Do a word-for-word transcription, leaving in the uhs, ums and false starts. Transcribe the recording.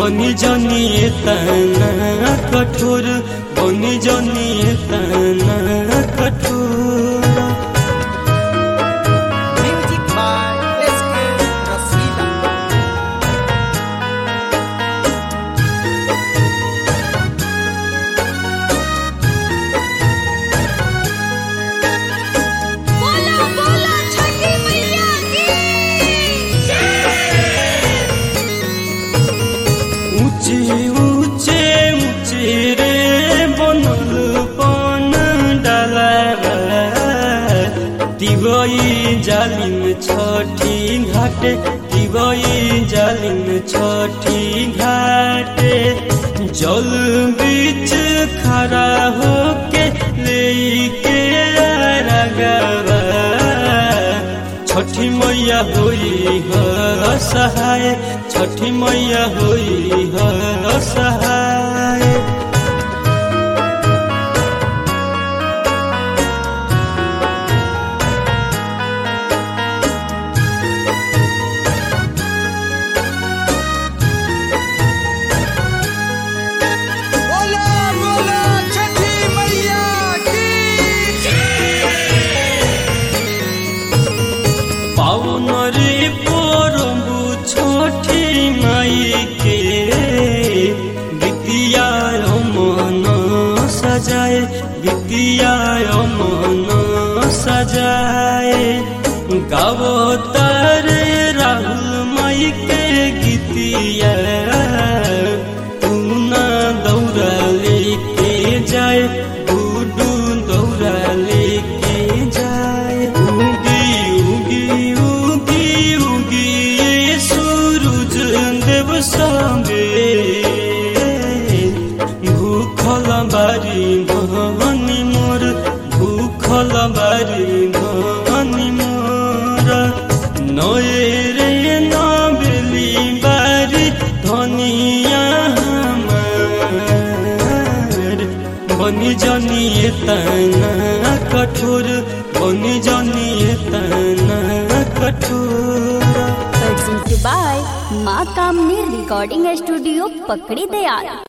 बनी जनी तना कठोर, बनी जनी तना कठोर। Music by S K Rasila. बोला बोला छठी मैया की ऊंचे ऊंचे ऊंचे रे बनल पन डालावा, दिवई जालिम छठी घाटे, दिवई जालिम छठी घाटे। जल बीच खड़ा होके लेके रगवा, छठी मैया होई ह सहाय, छठी मैया होई ह सहाय। बोला बोला छठी मैया की पावन रे परबु छठी माई के, गीतिया मन सजाए, गीतिया मन सजाए। गावो तारे राहुल माई के गीतिया, तू ना दौड़ा लेके जाए, गुडू दौड़ा लेके जाए। उगी उगी उगी उगी ये सूरज देव सांबे, भूखल बारी भवानी मोर, भूखल बारी भवानी मोर। नए रे नबेली बारी धनिया हमार, बनी जनी तना कठोर, बनी जनी तना कठोर। प्रेजेंटेड बाय माँ कामनी रिकॉर्डिंग स्टूडियो पकड़ी दयाल।